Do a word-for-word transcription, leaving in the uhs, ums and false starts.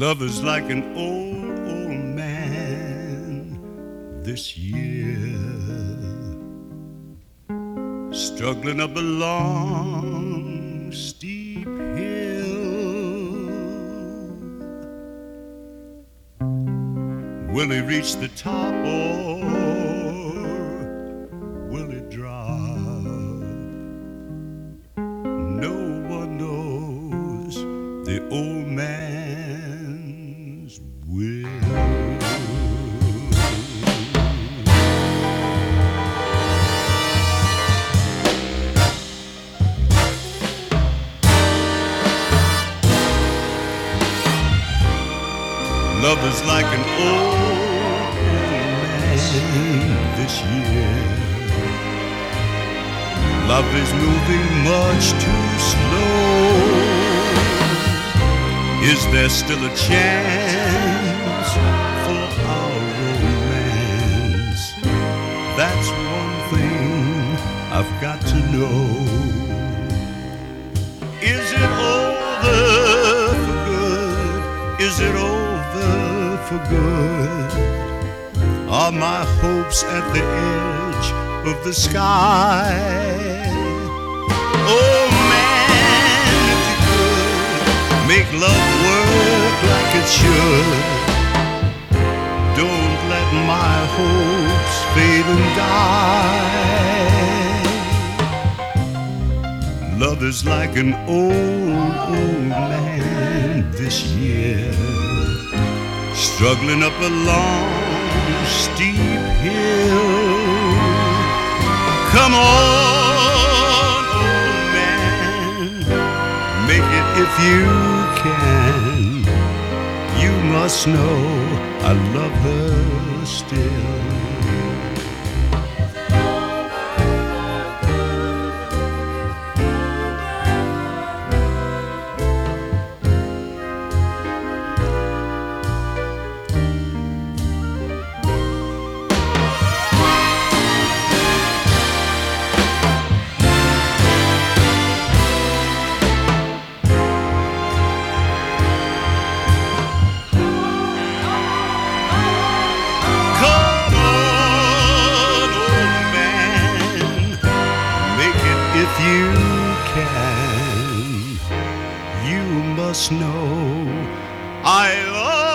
Love is like an old, old man this year, struggling up a long, steep hill. Will he reach the top or will he drop? No one knows the old man's will. Love is like an old man this year. Love is moving much too slow. Is there still a chance for our romance? That's one thing I've got to know. Is it over for good? Is it over for good? Are my hopes at the edge of the sky? Oh man, if you could make love work like it should, don't let my hopes fade and die. Love is like an old, old man this year, struggling up a long, steep hill. Come on, old man, make it if you can. You must know I love her still. If you can, you must know I love